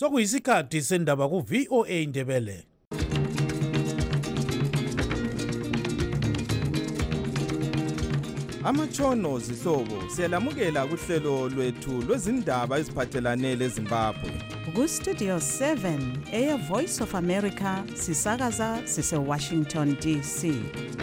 Sokuyisikhathi sendaba ku VOA Indebele. Amatshono zihlobo siyalamukela kuhlelo lwethu lwezindaba eziphathelane leZimbabwe. Ku Studio 7 Air Voice of America sisakaza sise Washington DC.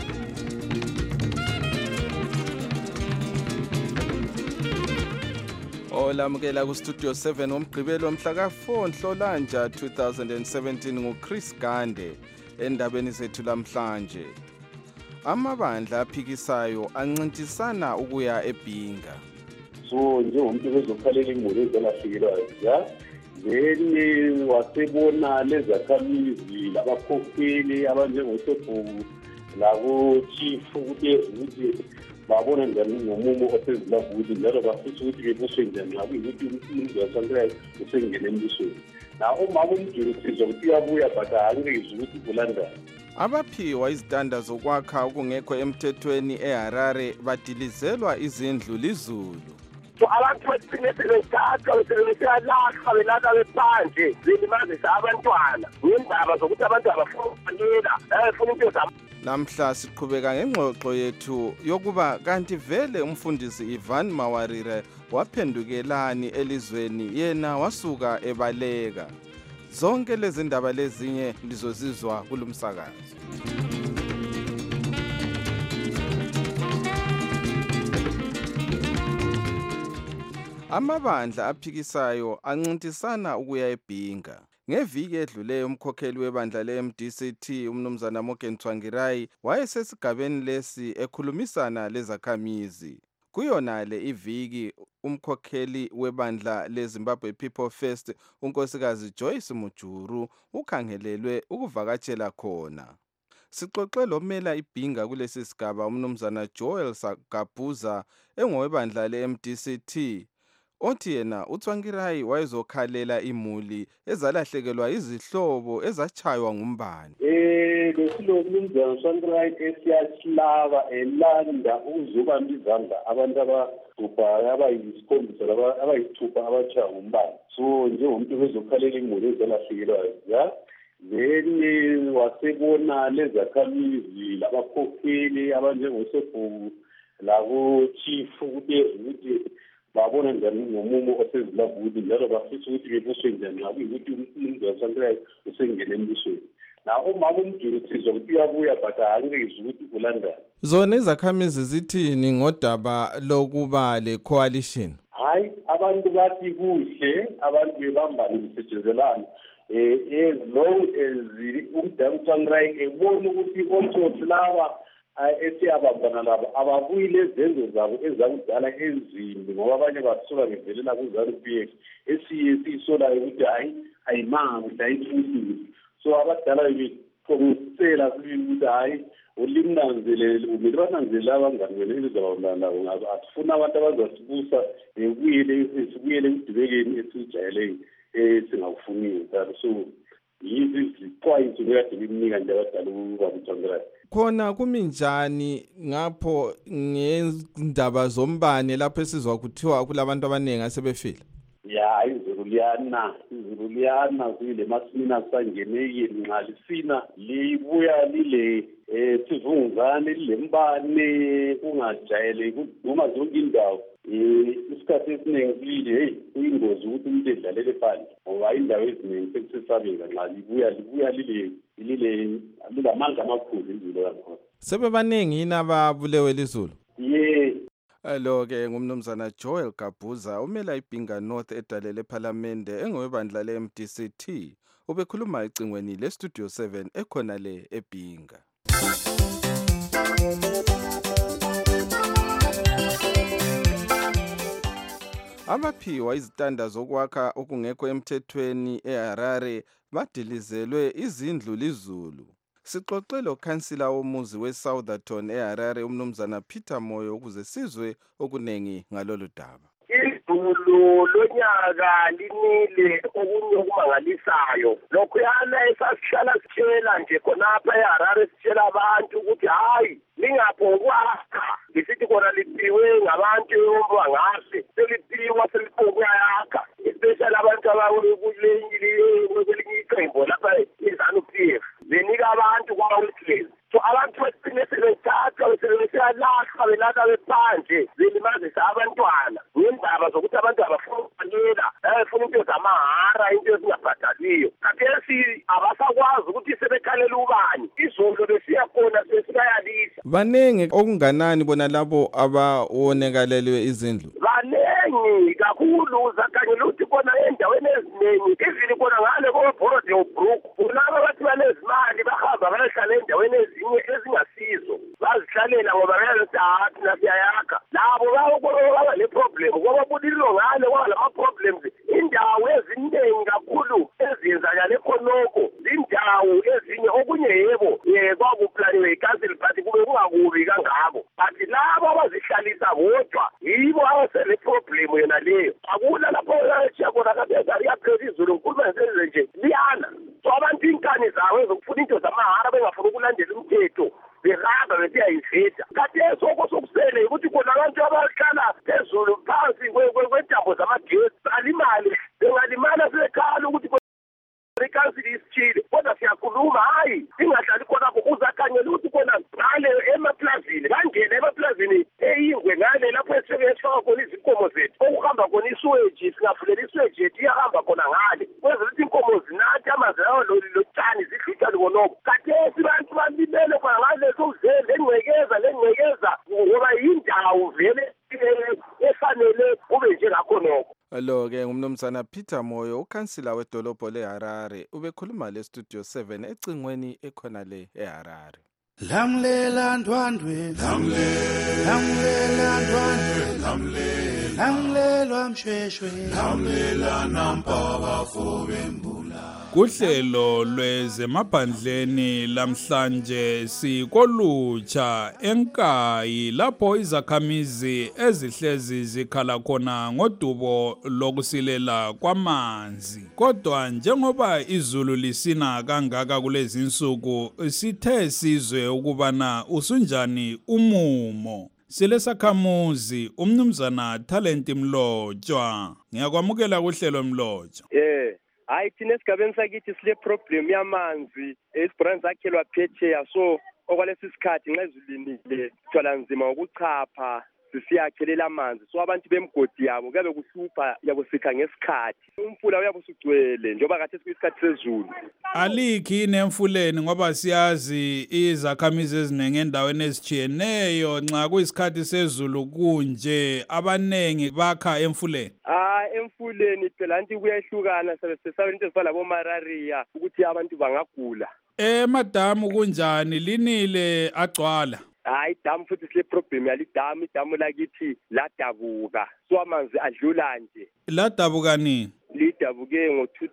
Olamukela ku Studio 7 ngomgqibelo mhla ka4 Nhlolanja 2017 nguChris Gande endabeni zethu lamhlanje. Amabandla aphikisayo ancintisana ukuya eBhinga. So njengomuntu bezokhalela imuli ezalahlekelayo then wasebona lezakhamizi labakhokheli abanjengoSobhuku labo chief ukuthi babona njani ngomumo oseZimbabwe ukuthi njalo bafisa ukuthi bebuswe njani ukuthi umuntu waseNtshona usengene embusweni. Na uma umjulu sizwa ukuthi uyabuya but angeke ukuthi kulandana. Abaphiwa izitanda zokwakha okungekho emthethweni eHarare badilizelwa izindlu lizulu. So abantu bathine sebethatha besebeyalahla belala bephandle zilimazisa abantwana ngendaba zokuthi abantu abafuna ukufanela bafuna into zabo. Namhla siqhubeka ngengxoxo yethu yokuba kanti vele umfundisi Ivan Mawarire waphendukelani elizweni yena wasuka ebaleka. Zonke lezi ndaba lezinye lizozizwa kulumsakazo. Amabandla aphikisayo ancintisana ukuya eBhinga. Ngeviki edluleyo umkhokheli webandla leMDCT umnumzana Morgan Tsvangirai wayesesigabeni lesi ekhulumisana lezakhamizi. Kuyona le iviki umkhokheli webandla leZimbabwe People First unkosikazi Joyce Mujuru ukhangelelwe ukuvakatshela khona. Sixoxe lomela iBhinga kulesi sigaba umnumzana Joel Gabuza engowebandla leMDCT. Othi yena uTsvangirai wayezokhalela imuli ezalahlekelwa izihlobo ezachaywa ngumbane. Lesilomnumzana Tsvangirai esiyahlaba elanda ukuzobamba izandla abantu abagubha abayisikhombisa abayisithupha abachaywa ngumbane. So njengomuntu bezokhalela imuli ezalahlekelwayo then wasebona lezakhamizi labakhokheli abanjengoSobhuku labo chief ukuthi babona njani ngomumo oseZimbabwe ukuthi njalo bafisa ukuthi bebuswe njani ukuthi umuntu waseNtshona usengene embusweni. Na uma umjulu sizwa ukuthi uyabuya but angeke ukuthi kulandana. Zona izakhamizi zithini ngodaba lokuba le coalition? Hayi abantu bathi kuhle abantu bebambana besetshenzelana as long as umdala Tsvangirai ebona ukuthi ontsotsi laba esiyabambana labo ababuyile izenzo zabo ezakudala ezimbi ngoba abanye basuka bevelela kuZANU-PF esiyisolayo ukuthi ayimanga ukuthi ayifuthi. So abadala beqoqosela ukuthi hayi ulimnanzelele umele bananzelele abangani wena ezizabambana nabo ngazo asifuna abantu abazasibusa sibuyele ekudibekeni esijayeleyo singakufuniyo so yizi izixwayiso bekade bimnika nje abadala ubaba Tsvangirai. Khona kuminjani ngapho ngendaba zombane lapho esizwa kuthiwa kulabantu abaningi asebefile? Ya izulu liyana kule masimina sangeneke nxa lisina libuya lile sivunguzane lilembane kungajayeleki noma zonke indawo. Isikhathi esiningi kulile kuyingozi ukuthi umuntu edlalele phandle ngoba indawo eziningi sekusesabeka nxa libuya lilamandla amakhulu izulu lakhona. Sebebaningi yini ababulewe lizulu? Lo-ke ngumnumzana Joel Gabuza umela iBhinga North edalele ePhalamende engowebandla leMDCT ubekhuluma ecingweni leStudio 7 ekhona le eBhinga. Abaphiwa izitanda zokwakha okungekho emthethweni eHarare badilizelwe izindlu lizulu. Sixoxe lokhansila womuzi weSoutherton eHarare umnumzana Peter Moyo ukuze sizwe okunengi ngalolu daba. Izulu lonyaka linile okunye okumangalisayo. Lokhuyana esasihlala sitshela nje khonapha eHarare sitshela abantu ukuthi hayi lingaphonkwakha. Lisithi khona liphiwe ngabantu yomba ngase seliphiwa seliphokwakha. Especially abantu abakulenyili into zamahara into ezingabhadaliyo kathesi abasakwazi ukuthi sebekhalela ubani izolo besiya khona sesikayalisa baningi okunganani bona labo abawonekalelwe izindlu baningi kakhulu zakanyela ukuthi khona endaweni eziningi ivili khona ngale koBrook kulaba bathi banezimali bahamba bayahlala endaweni ezinye ezingasizo bazihlalela ngoba bayalothathi nasiyayakha labo baba le problem ngoba budilo ngale kwalama problems indawo eziningi kakhulu eziyenzakala khonoko indawo ezinye okunye yebo kwakuplaniwe icouncil but kube kungakubi kangako but labo abazihlalisa bodwa yibo abasele problem yona leyo akula lapho yabona kabeza iyaphela izulu nkulu benze nje liyana so abantu inkani zawo ezokufuna into zamahara bengafuna ukulandela umthetho behamba besiyayiveda kathi esoko sokusele ukuthi khona abantu abahlala phezulu phansi kwentambo zamagesi alimali bengalimala sekhala ukuthi icouncil isithile kodwa siyakhuluma hayi singahlali khona ukuzakhanyela ukuthi khona ngale emaplazini bangene emaplazini eyingwe ngale lapho esifaka khona izinkomo zethu okuhamba khona isewage singavulela isewage yethu iyahamba khona ngale kwenza ukuthi inkomo zinathi amanzi lawo lotshani zihlutha libonoko kathesi bantu balibele khona ngaleso lengcekeza ngoba yindawo vele efanele kube njengakhonoko lo-ke ngumnumzana Peter Moyo ukhansila wedolobho leHarare ubekhuluma lestudio 7 ecingweni ekhona le eHarare Lamlela ndwandwe lamlelwa mshweshwe lamlela nampaba fobembula Kuhlelo lwezemaphandleni lamhlanje sikolutsha enkayi lapho izakhamizi ezihlezi zikhala khona ngodubo lokusilela kwamanzi kodwa njengoba izulu lisina kangaka kulezi insuku sithe sizwe ukubana usunjani umumo silesakhamuzi umnumzana Talent Mlotshwa ngiyakwamukela kuhlelo Mlotshwa hayi thina esigabeni sakithi sile problem yamanzi esibrands akhelwa phetsheya so okwalesi sikhathi nxa izulinile sithwala nzima ukuchapha sisiyakhelela amanzi so abantu bemgodi yabo kuyabe kuhlupha yabo sikha ngesikhathi umfula uyabe usugcwele njengoba kathi kuyisikhathi sezulu alikhi nemfuleni ngoba siyazi izakhamizi eziningi endaweni ezitshiyeneyo nxa kuyisikhathi sezulu kunje abanengi bakha emfuleni emfuleni phela anti kuyahlukana sesaba into ezifana labo malaria ukuthi abantu bangagula emadamu kunjani linile agcwala hayi idamu futhi sile problem idamu lakithi ladabuka so amanzi adlula nje ladabuka nini lidabuke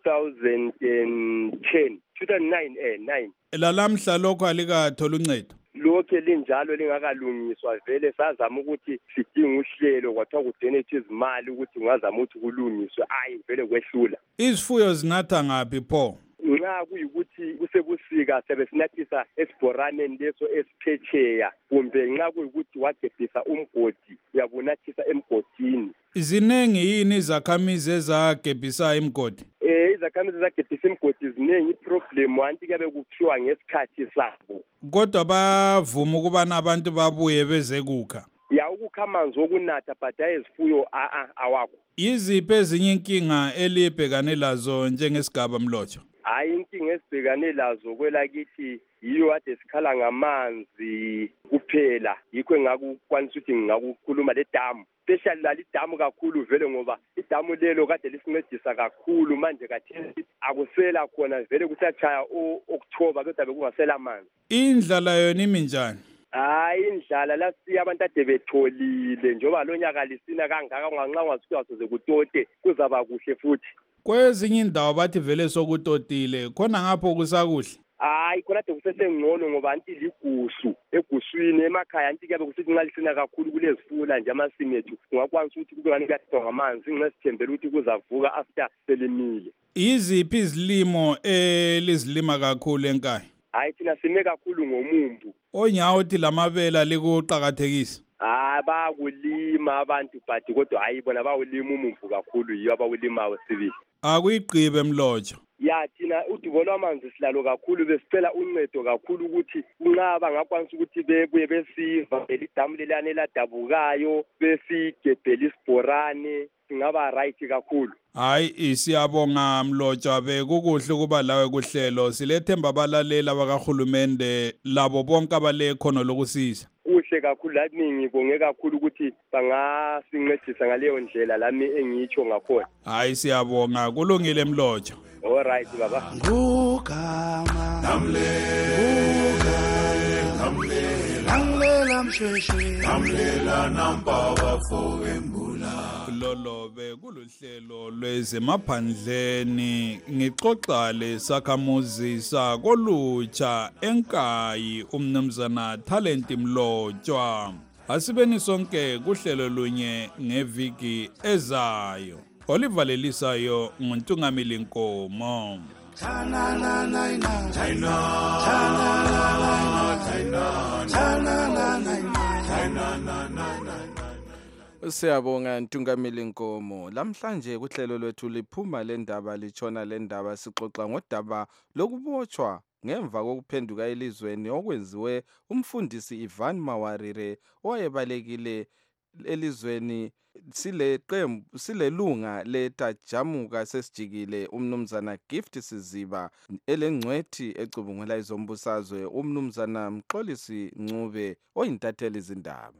ngo-2009 lalamhla lokho alikathola uncedo lokho linjalo lingakalungiswa vele sazama ukuthi sidinga uhlelo kwathiwa kudonate izimali ukuthi ngazama ukuthi kulungiswe vele kwehlula izifuyo zinatha ngaphi pho nxa kuyikuthi kusebusika sebesinathisa esibhoraneni leso esiphetsheya kumbe nxa kuyikuthi wagebhisa umgodi uyabunathisa emgodini zinengi yini izakhamizi ezagebhisa imgodi izakhamizi ezagebhisa imgodi zinengi iproblem anti kuyabe kuthiwa ngesikhathi sabo kodwa bavuma ukubana abantu babuye beze kukha ukukha amanzi okunatha but ayezifuyo awakho yiziphi ezinye inkinga elibhekane lazo njengesigaba Mlotshwa inkinga esibhekane lazo kwelakithi yiyo ade sikhala ngamanzi kuphela yikho engakukwanisa ukuthi ngingakukhuluma le damu especially lali damu kakhulu vele ngoba idamu lelo kade lisincedisa kakhulu manje kathesi akusela khona vele kusachaya October kodwa bekungasela amanzi indlala yona iminjani indlala lasiya abantu ade betholile njengoba lo nyaka lisina kangaka nganxa ungasuka soze kutote kuzaba kuhle futhi kwezinye indawo bathi vele sokutotile khona ngapho kusakuhle khona ade kusesengcono ngoba anti ligusu eguswini emakhaya anti kuyabe kusithi nxa lisina kakhulu kulezifula nje amasimu ethu ungakwanisa ukuthi kube ngani kuyathwa ngamanzi nxa sithembele ukuthi kuzavuka after selimile yiziphi izilimo elizilima kakhulu enkaya thina sime kakhulu ngomumbu onyawo uthi lamabela likuqakathekisa bayakulima abantu but kodwa bona bawulima umumbu kakhulu yiyo abawulimayo sibili akuyigqibe Mlotshwa thina udubo lwamanzi silalo kakhulu besicela uncedo kakhulu ukuthi nxa bangakwanisa ukuthi bebuye besivale idamu lelane eladabukayo besigebhela isibhorane singaba right kakhulu. Hayi siyabonga Mlotshwa, bekukuhle ukuba lawe kuhlelo. Silethemba abalaleli abakahulumende labo bonke abale khono lokusiza. Kuhle kakhulu lathi ngibonge kakhulu ukuthi bangasincedisa ngaleyo ndlela lami engitsho ngakhona. Hayi siyabonga, kulungile Mlotshwa. All right baba. Ngugama namlela mshweshwe namlela nambaba foembula. Lolo bekuluhlelo lwezemaphandleni ngixoxa lesakhamuzi sakolutsha enkayi umnumzana Talent Mlotshwa. Asibeni sonke kuhlelo lunye ngeviki ezayo. Oliver Lelisayo nguNtungamili Nkomo. Siyabonga Ntungamili Nkomo. Lamhlanje kuhlelo lwethu liphuma lendaba litshona lendaba sixoxa ngodaba lokubotshwa ngemva kokuphenduka elizweni okwenziwe umfundisi Ivan Mawarire owayebalekile elizweni. Silelunga letajamuka sesijikile umnumzana Gift Siziba elengcwethi ecubungula izombusazwe umnumzana Mxolisi Ncube oyintatheli izindaba.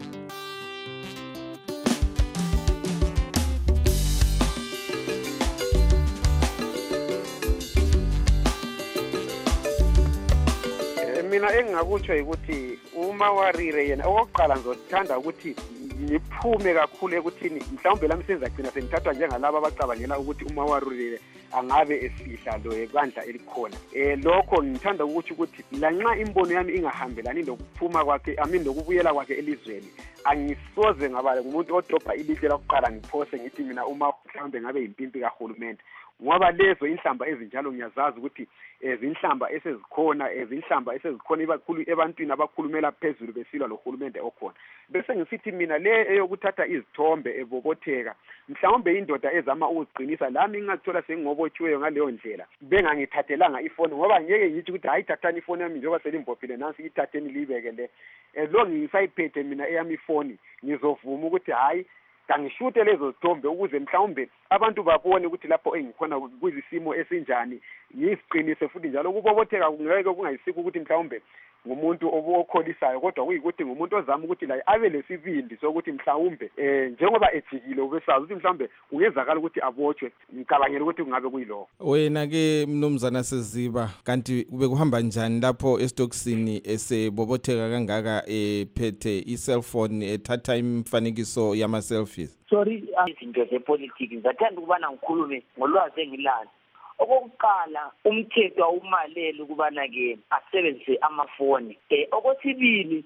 Mina engingakutsho ukuthi uMawarire yena okokuqala ngizothanda ukuthi ngiphume kakhulu ekuthini mhlawumbe lami senzagcina senithathwa njengalabo abacabangela ukuthi uMawarire angabe esihla lo ebandla elikhona. Lokho ngithanda ukuthi lanxa imbono yami ingahambelani lokuphuma kwakhe lokubuyela kwakhe elizweni, angisoze ngaba ngumuntu odobha ilitshe lokuqala ngiphose ngithi mina uma mhlawumbe ngabe yimpimpi kahulumende. Ngoba lezo inhlamba ezinjalo ngiyazazi ukuthi izinhlamba esezikhona ibakhulu ebantwini abakhulumela phezulu besilwa lohulumende okhona. Bese ngisithi mina le eyokuthatha izithombe ebobotheka mhlawumbe indoda ezama ukuziqinisa lami ngingazithola sengibotshiweyo ngaleyo ndlela bengangithathelanga ifoni, ngoba ngeke ngithi ukuthi hayi thathani ifoni yami njengoba selimbophile nansi ithatheni libeke le. Lo ngisayiphethe mina eyami ifoni ngizovuma ukuthi hayi ngishute lezo zithombe ukuze mhlawumbe abantu babone ukuthi lapho engikhona kuyisimo esinjani, ngisiqinise futhi njalo ukubobotheka kungeke kungayisikho ukuthi mhlawumbe ngumuntu obukholisayo, kodwa kuyikuthi ngumuntu ozama ukuthi la abe lesibindi sokuthi mhlawumbe njengoba ejikile ubesazi ukuthi mhlawumbe kungezakala ukuthi abotshwe. Ngicabangela ukuthi kungabe kuyiloko. Wena ke mnumzana Siziba, kanti kube kuhamba njani lapho estoksini esebobotheka kangaka ephethe i-cellphone ethatha imifanekiso yama selfies? Sorry, izinto zepolitiki ngizathanda ukubana ngikhulume ngolwazi engilalo. Okokuqala umthetho awumaleli ukubana ke asebenzise amafoni. Okwesibili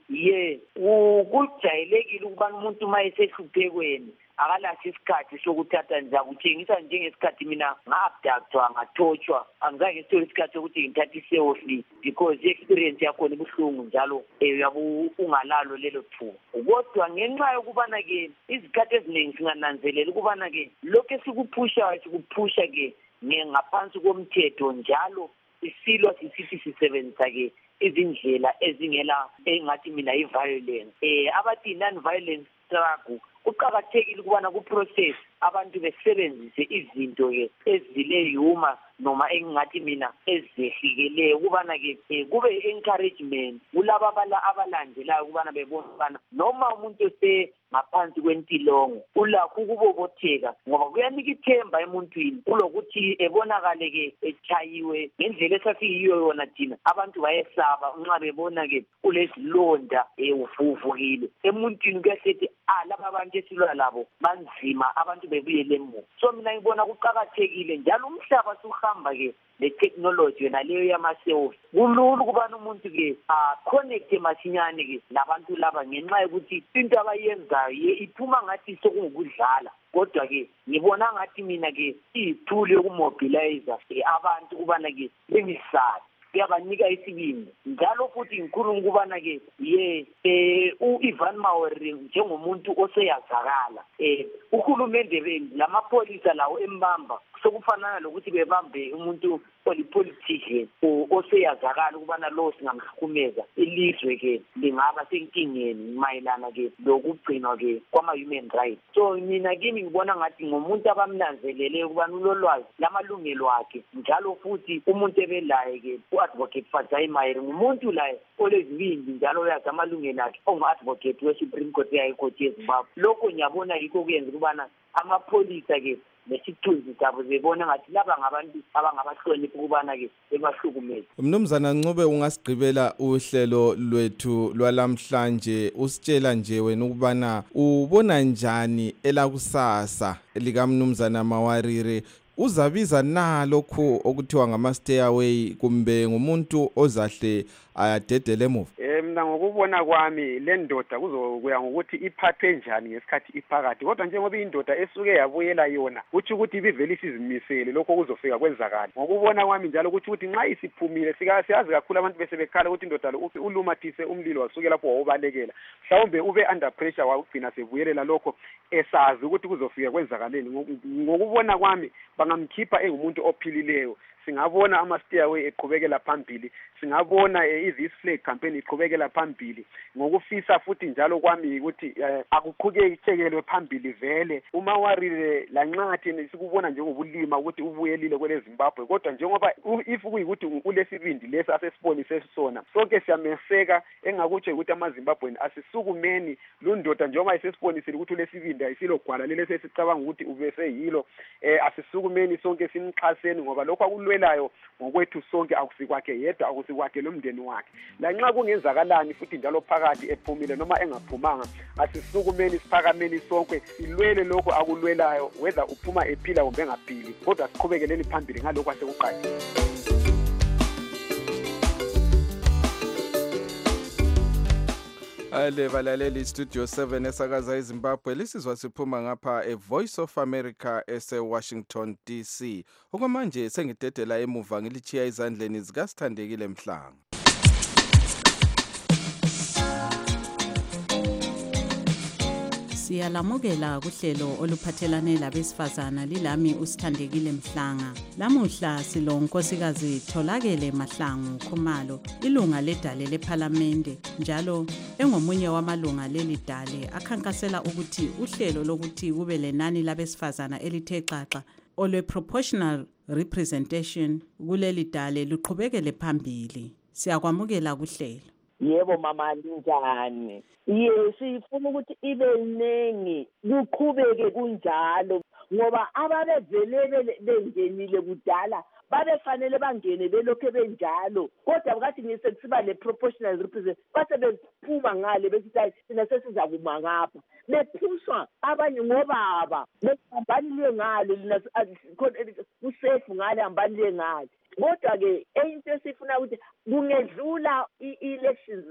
kujayelekile ukubana umuntu mayesehluphekweni akalahle isikhathi sokuthatha ngizakutshengisa njengesikhathi mina nga-abductwa ngathotshwa angizange ngithole isikhathi sokuthi ngithathe i-selfie because i-experience yakhona ibuhlungu njalo uyabe ungalalo lelo thuba. Kodwa ngenxa yokubana ke izikhathi eziningi singananzelela ukubana ke lokhu esikuphusha ke ngaphansi komthetho njalo isilwa sisithi sisebenzisa ke izindlela ezingela engathi mina i-violence. Abathi non-violence struggle kuqakathekile ukubana ku-process abantu besebenzise izinto ke ezileyuma noma engathi mina ezehlikeleyo ukubana ke kube encouragement kulabo abalandelayo ukubana bebone ukubana noma umuntu ngaphansi kwentilongo ulakho ukubobotheka ngoba kuyanika ithemba emuntwini kulokuthi ebonakale ke echayiwe ngendlela esasiyiyo yona thina abantu bayesaba nxa bebona ke kulezilonda uvuvukile emuntwini kuyasethi laba abantu esilwa labo banzima abantu bebuyele emuva. So mina ngibona kuqakathekile njalo umhlaba suhamba ke le-technology yona leyo yama-selfie kulula ukubana umuntu ke connecte masinyane ke labantu laba ngenxa yokuthi into abayenzayo iphuma ngathi sokungukudlala, kodwa ke ngibona ngathi mina ke iyithuli yokumobilize abantu ukubana ke bengisazi kuyabanika isibindi njalo futhi ngikhuluma ukubana ke u-Ivan Mawarire njengomuntu oseyazakala uhulumende lamapholisa lawo embamba sokufanana lokuthi bebambe umuntu olipolitician oseyazakala ukubana lo singamhlukumeza ilizwe ke lingaba senkingeni mayelana ke lokugcinwa ke kwama-human rights. So mina kimi ngibona ngathi ngomuntu abamnanzelele ukubana ulolwazi lamalungelo akhe njalo futhi umuntu ebelaye ke u-advocate Fadzai Mahere ngumuntu laye olezibindi njalo uyazi amalungelo akhe ongu-advocate we-Supreme Court yayikhoti yeZimbabwe. Lokho ngiyabona yikho kuyenza ukubana amapholisa ke nesithunzi sabo zibona ngathi laba ngabantu abangabahloniphi ukubana ke bebahlukumeza. Mnumzana Ncube, ungasigqibela uhlelo lwethu lwalamhlanje usitshela nje wena ukubana ubona njani elakusasa likaMnumzana Mawarire, uzabiza nalokho okuthiwa ngama-stayaway kumbe ngumuntu ozahle ayadedele emuva? Mina ngokubona kwami le ndoda kuzokuya ngokuthi iphathwe njani ngesikhathi iphakathi, kodwa njengoba indoda esuke yabuyela yona uthi ukuthi ibivele isizimisele lokho kuzofika kwenzakala. Ngokubona kwami njalo ukuthi nxa isiphumile siyazi kakhulu abantu bese bekhala ukuthi indoda lo ulumathise umlilo wasuke lapho wawubalekela, mhlawumbe ube under pressure wagcina sebuyelela lokho esazi ukuthi kuzofika kwenzakaleni. Ngokubona kwami bangamkhipha engumuntu ophilileyo. Singabona ama-stayaway eqhubekela phambili, singabona i-This Flag campaign iqhubekela phambili. Ngokufisa futhi njalo kwami ukuthi akuqhukekelwe phambili vele. uMawarire lanxathi sikubona njengobulima ukuthi ubuyelile kwele Zimbabwe, kodwa njengoba if kuyikuthi ulesibindi lesi asesibonise sona, sonke siyameseka. Engakutsho ukuthi amaZimbabweni asisukumeni lundoda njengoba isesibonisile ukuthi ulesibindi ayisilogwala lele sesicabanga ukuthi ubeseyilo. Asisukumeni sonke simxhaseni ngoba lokho akulwelayo ngokwethu sonke akusikwakhe yedwa, akusikwakhe lomndeni wakhe. Lanxa kungenzakalani futhi njalo phakathi ephumile noma engaphumanga, asisukumeni siphakameni sonke silwele lokho akulwelayo, whether uphuma ephila kumbe engaphili, kodwa siqhubekeleni phambili ngalokho asekuqalile. Ale balaleli Studio 7 esakaza eZimbabwe, lisizwa siphuma ngapha eVoice of America ese-Washington DC. Okwamanje sengidedela emuva ngilichiya izandleni zikaSithandekile Mhlanga. Siyalamukela kuhlelo oluphathelane labesifazana, lilami uSithandekile Mhlanga. Lamuhla silo unkosikazi Tholakele Mahlangu Khumalo, ilunga ledale lePhalamende, njalo engomunye wamalunga leli dale akhankasela ukuthi uhlelo lokuthi kube lenani labesifazana elithe xaxa olwe-proportional representation kuleli dale luqhubekele phambili. Siyakwamukela kuhlelo. Yebo mama, linjani? Sifuna ukuthi ibe ningi kuqhubeke kunjalo, ngoba ababevele bengenile kudala babefanele bangene belokho benjalo, kodwa ngathi ngisekusiba le proportional representation base bephuma ngale besithi sina sesiza kuma ngapha, bephuswa abanye ngobaba behambaniwe ngale kusefu ngale hambaniwe ngale. Kodwa ke into esifuna ukuthi kungedlula i-elections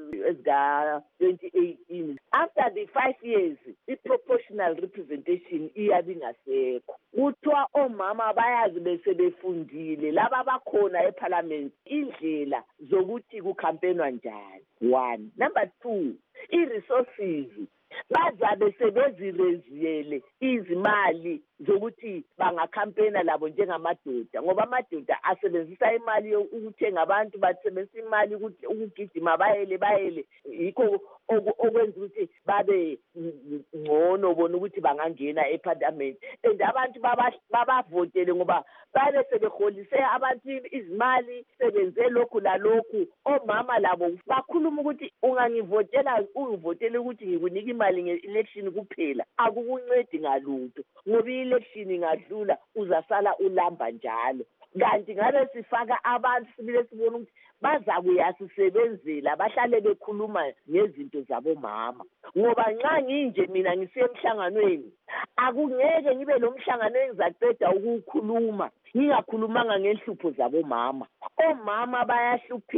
ezika-2018, after the 5 years i-proportional representation iyabe ingasekho. Kuthiwa omama bayazi besebefundile laba bakhona eParliament indlela zokuthi kukhampenwa njani. 1. Number 2, i-resources bazabe sebezireziyele izimali zokuthi bangakhampena labo njengamadoda, ngoba amadoda asebenzisa imali ukuthenga abantu, basebenzisa imali ukugijima bayele, yikho okwenza ukuthi babe ngcono bona ukuthi bangangena eParliament. And abantu babavotele ngoba babe sebeholise abantu izimali, sebenze lokhu lalokhu. Omama labo bakhuluma ukuthi ungangivotela, ungivotele ukuthi ngikunika imali nge-election kuphela, akukuncedi ngalutho, ngoba i-election ingadlula uzasala ulamba njalo. Kanti ngabe sifaka abantu sibile sibona ukuthi baza kuyasisebenzela, bahlale bekhuluma ngezinto zabomama. Ngoba nxa nginje mina ngisiye emhlanganweni, akungeke ngibe lo mhlangano engizaceda ukukhuluma ngingakhulumanga ngenhlupho zabomama. Omama bayahlupheka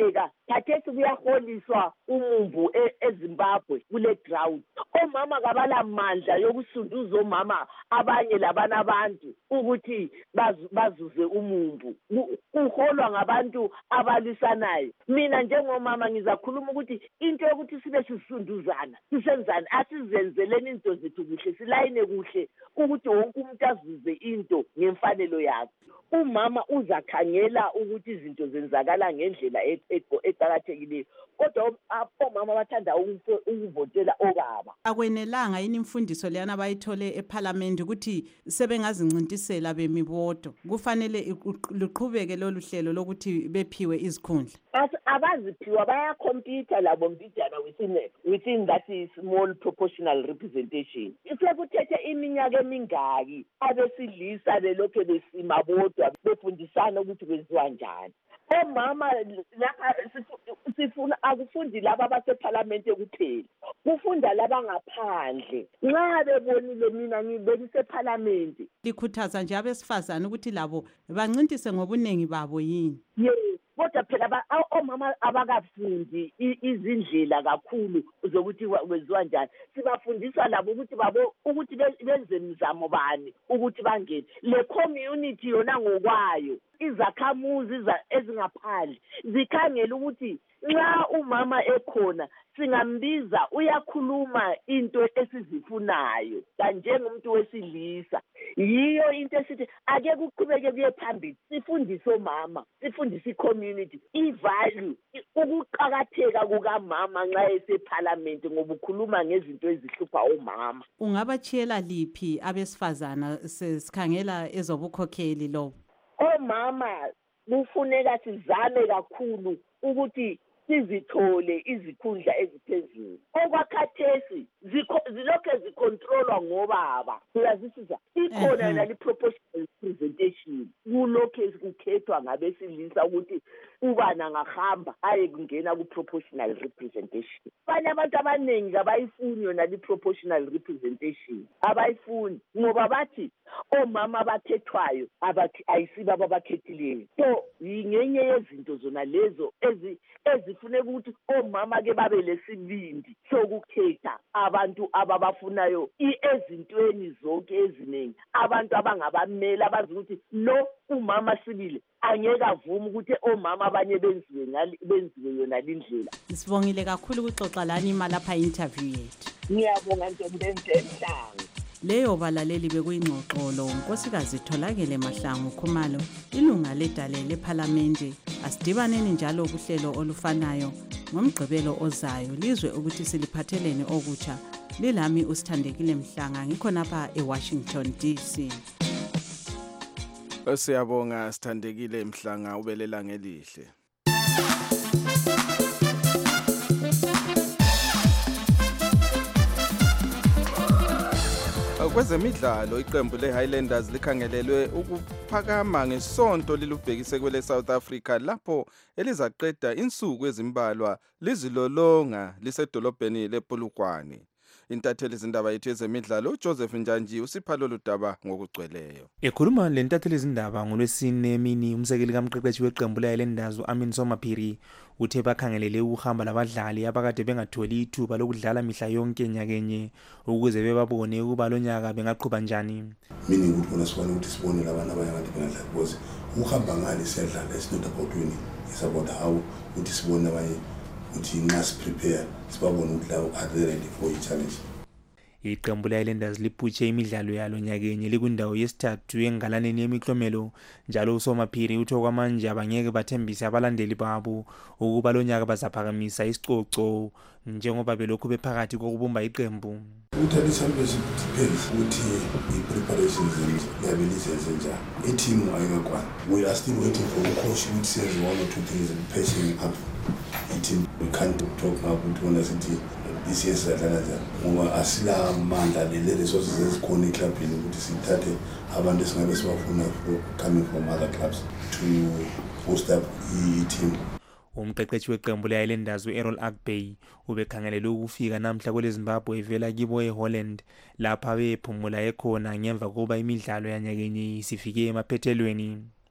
khathesi kuyaholiswa umumbu eZimbabwe kule drought. Omama kabala mandla yokusunduza omama abanye labana abantu ukuthi bazuze umumbu. Uholwa ngabantu abalisanayo. Mina njengomama ngizakhuluma ukuthi into yokuthi sibe sisunduzana sisenzani asizenzeleni into zethu kuhle silayine kuhle ukuthi wonke umuntu azuze into ngemfanelo yakhe. Umama uzakhangela ukuthi izinto zenzakala ngendlela eqhakathekileyo. Kodwa omama bathanda ukuvotela obaba. Akwenelanga yini imfundiso leyana bayithole eParliament ukuthi sebengazincintisela bemibodo. Kufanele luqhubeke lolu hlelo lokuthi bephiwe izikhundla. Abaziphiwa bayakhompyutha labo mbijana within that small proportional representation. Sekuthethe iminyaka emingaki abesilisa belokho besima bodwa befundisana ukuthi kwenziwa njani. Omama lapha sifuna akufundi laba baseParliament kuphela. Kufunda laba ngaphandle. Nxa bebonile mina ngibeseParliament. Likhuthaza nje abesifazana ukuthi labo bancintise ngobunengi babo yini? Yes. Kodwa phela omama abakafundi izindlela kakhulu zokuthi kwenziwa njani. Sibafundisa labo ukuthi benze imizamo bani ukuthi bangene. Le community yona ngokwayo izakhamuzi ezingaphandle zikhangela ukuthi nxa umama ekhona singambiza uyakhuluma into esizifunayo kanjengomuntu wesilisa. Yiyo into esithi ake kuqhubeke kuye phambili sifundise omama sifundise icommunity ivalue ukuqhakatheka kukamama nxa eseParliament ngoba ukhuluma ngezinto ezihlupha omama. Ungabachiyela liphi abesifazana sesikhangela ezobukhokheli lo? Omama kufuneka sizame kakhulu ukuthi sizithole izikhundla eziphezulu. Okwakhathesi zilokho zicontrolwa ngobaba. Uyazisiza ikhona yona li proportional representation kulokho kukhethwa ngabesilisa ukuthi ubana ngahamba aye kungena ku proportional representation. Banye abantu abaningi abayifuni yona li proportional representation. Abayifuni ngoba bathi omama abakhethwayo ayisiba abakhethileyo. So yingenye yezinto zona lezo ezifuneka ukuthi omama ke babe lesibindi sokukhetha abantu ababafunayo ezintweni zonke eziningi. Abantu abangabamela abazi ukuthi lo umama sibile angeke avuma ukuthi omama abanye benziwe yona lindlela. Sibongile kakhulu ukuxoxa lani imali lapha interview yethu. Ngiyabonga Ntombi Enhlangu. Leyo balaleli bekuyingxoxolo unkosikazi Tholakele Mahlangu Khumalo ilunga ledale leParliament. Asidibaneni njalo kuhlelo olufanayo ngomgqibelo ozayo lizwe ukuthi siliphathelene okutsha. Lilami uSithandekile Mhlanga ngikhonapha eWashington DC. Siyabonga Sithandekile Mhlanga ubelela ngelihle. Kwezemidlalo iqembu leHighlanders likhangelelwe ukuphakama ngesonto lilubhekise kwele South Africa lapho elizaqeda insuku ezimbalwa lizilolonga lisedolobheni lePolokwane. Intatheli izindaba yethu ezemidlalo uJoseph Njanji usipha lolu daba ngokugcweleyo. Ekhuluma lentatheli izindaba ngolwesine emini umsekeli kamqeqeshi weqembu leHighlanders uAmin Somaphiri uthe bakhangelele ukuhamba labadlali abakade bengatholi ithuba lokudlala mihla yonke nyakenye ukuze bebabone ukuba lo nyaka bengaqhuba njani. Mina ngikubona sibone labantu abayakade bengadlali because ukuhamba ngale siyadlala it's not about winning, it's about how ukuthi sibone abanye ukuthi nxa prepare sibabone ukuthi lawo are ready for a challenge. Iqembu leHighlanders liphutshe imidlalo yalo nyakenye likwindawo yesithathu engalaneni yemiklomelo njalo uSomaphiri utho kwamanje abangeke bathembise abalandeli babo ukuba lo nyaka bazaphakamisa isicoco njengoba belokhu bephakathi kokubumba iqembu. Uthatha championship depends ukuthi i-preparations yabilisenze njani. I-team ayikakwana. We are still waiting for the coach which says one or two things and patching up. I-team we can't talk about ukuthi sithi this year sidlala njani. Ngoba asila amandla le-resources ezikhona eklabhini ukuthi sithathe abantu esingabe sibafuna coming from other clubs to boost up i-team. Umqeqeshi weqembu leHighlanders uErrol Agbey ubekhangelele ukufika namhla kweleZimbabwe evela kibo eHolland lapha bephumula ekhona ngemva kokuba imidlalo yanyakenye isifike emaphethelweni.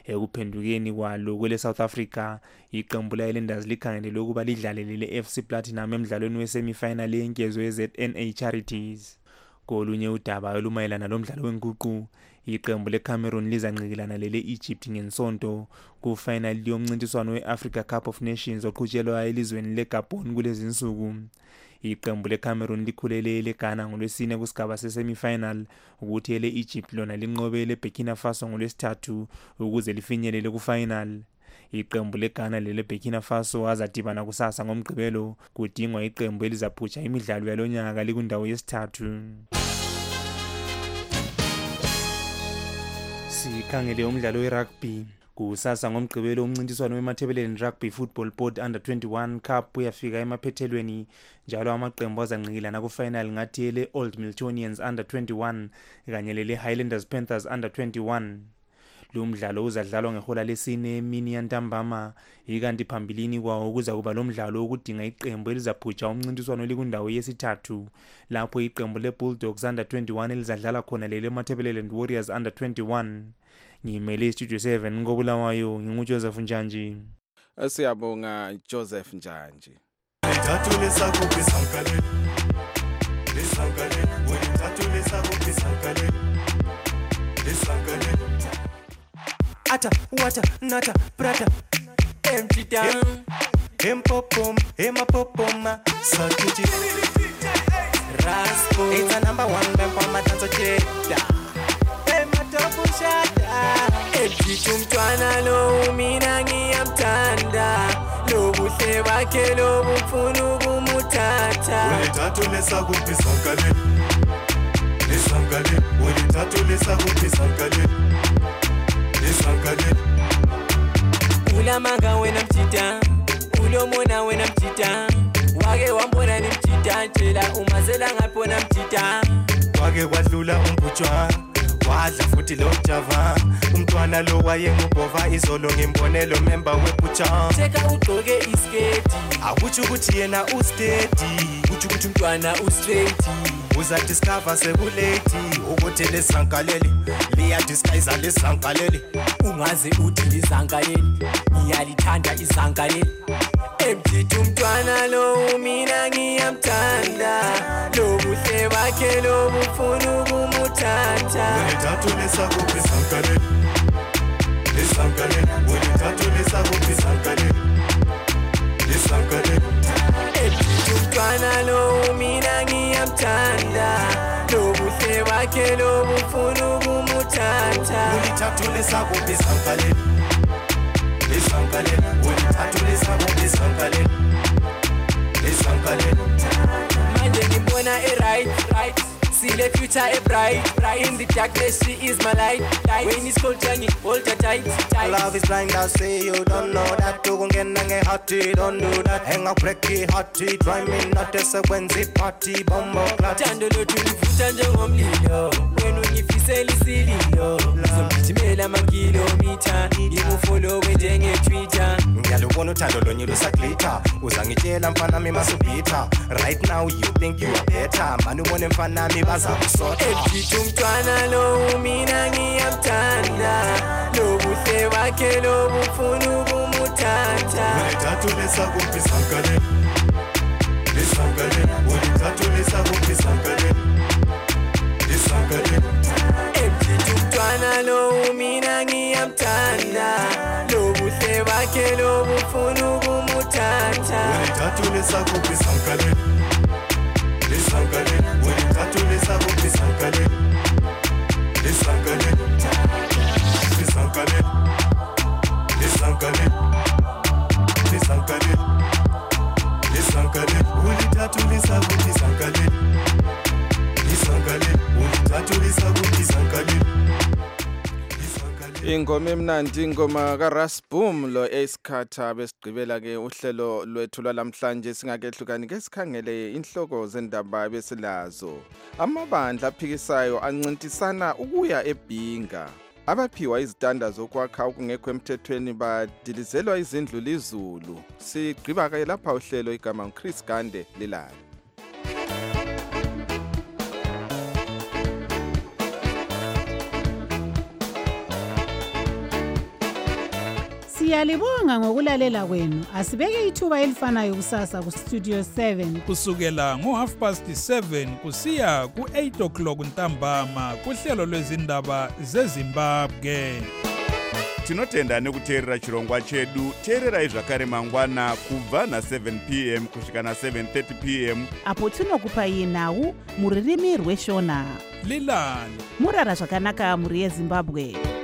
Ekuphendukeni kwalo kwele South Africa, iqembu le-Highlanders likhangelelwe ukuba lidlalele le-FC Platinum emidlalweni we-semi-final yenkezo ye-ZNA Charities. Kolunye udaba olumayelana lomdlalo wenguqu, iqembu leCameroon lizanqikilana lele-Egypt ngensonto ku-final yomncintiswano we-Africa Cup of Nations oqhutshelwa elizweni leGabon kulezi nsuku. Iqembu leCameroon likhulele leGhana ngolwesine kusigaba se-semi-final ukuthi ele-Egypt lona linqobe le-Burkina Faso ngolwesithathu ukuze lifinyelele ku-final. Iqembu leGhana lele-Burkina Faso azadibana kusasa ngomgqibelo, kudingwa iqembu elizaphutsha imidlalo yalonyaka likundawo yesithathu. Sikhangele umdlalo we-rugby. Kusasa ngomgqibelo umncintiswano weMathebeleni Rugby Football Board Under 21 Cup uyafika emaphethelweni, njalo amaqembu azanqikilana ku-final ngathi ele Old Miltonians Under 21 kanye lele Highlanders Panthers Under 21. Lo mdlalo uzadlalwa ngehola lesine emini yantambama, ikanti phambilini kwawo kuza kuba lo mdlalo ukudinga iqembu elizaphutsha umncintiswano likundawo yesithathu, lapho iqembu le-Bulldogs Under 21 elizadlala khona lele Mathebeleni Warriors Under 21. Ngimele istudio 7 ngobulawayo nginguJoseph Njanji. Siyabonga Joseph Njanji. Ata wata nata prata empty down empopom emapopoma sakiti raspo it's a number one band for my dance cheda ematopo shada empty umntwana lo mina ngiyamthanda lo buhle bakhe lo bufuna ukumuthatha ulithathu lesakuphi sankale lesankale ulithathu lesakuphi sankale. Ulamanga wena mchita, ulomona wena mchita, wake wambona ni mchita, tshela umazela ngapona mchita, wake kwadlula umputshwa, wadla futhi lo java, umntwana lo wayengubhova izolo ngimbonelo member weputsha, cheka ugqoke isketi, akutsho ukuthi yena ustedi, kutsho ukuthi umntwana ustraight. Uza discover sekulate ukuthi lesankaleli liya disguise lesankaleli ungaze uthi lizankaleli ngiyalithanda izankaleli emjithi umntwana lo mina ngiyamthanda lo buhle bakhe lo bufuna ukumuthatha ulithathu lesakuphi sankaleli lesankaleli ulithathu lesakuphi sankaleli lesankaleli emjithi umntwana lo mina ngiyamthanda lo buhle bakhe lo bufuna ukumuthatha ulithathu lesakuphi sankaleli lesankaleli ulithathu lesakuphi sankaleli lesankaleli manje ngimbona right see the future a bright in the darkness she is my light when it's cold jangi hold her tight love is blind I say you don't know that ukungena ngehearty don't do that hang up breaky hearty try me not as a Wednesday party bombo clat thando lothu livuta njengomlilo wena ungifisela isililo ngizomgijimela amakilometer ngikufollow njenge Twitter ngiyalubona uthando lonye lusaglitha uzangitshela mfana mimi masubitha right now you think you are better manje ubone mfana mimi bazakusota ejithi umntwana lo mina ngiyamthanda lo buhle bakhe lo bufuna ukumuthatha ulithathu lesakuphi sankaleli lesankaleli ulithathu lesakuphi sankaleli lesankaleli ejithi umntwana lo mina ngiyamthanda lo buhle bakhe lo bufuna ukumuthatha ulithathu lesakuphi sankaleli lesankaleli ulithathu lesakuphi sankaleli lesankaleli lesankaleli lesankaleli lesankaleli lesankaleli ulithathu lesakuphi sankaleli lesankaleli ulithathu lesakuphi sankaleli. Ingoma emnandi ingoma kaRasboom lo Ace Carter besigqibela ke uhlelo lwethu lwalamhlanje singakehlukani ke sikhangele inhloko zendaba besilazo. Amabandla aphikisayo ancintisana ukuya eBhinga. Abaphiwa izitanda zokwakha okungekho emthethweni badilizelwa izindlu lizulu. Sigqiba ke lapha uhlelo igama uChris Gande lilala. Siyalibonga ngokulalela kwenu. Asibeke ithuba elifanayo kusasa ku Studio 7 kusukela ngo7:30 kusiya ku8:00 ntambama kuhlelo lwezindaba zeZimbabwe. Tinotenda nekuteerera chirongwa chedu. Teererai zvakare mangwana kubva na7 p.m. kusvika na7:30 p.m. apo tinokupai nhau mururimi rweshona. Lilani murara zvakanaka muri yeZimbabwe.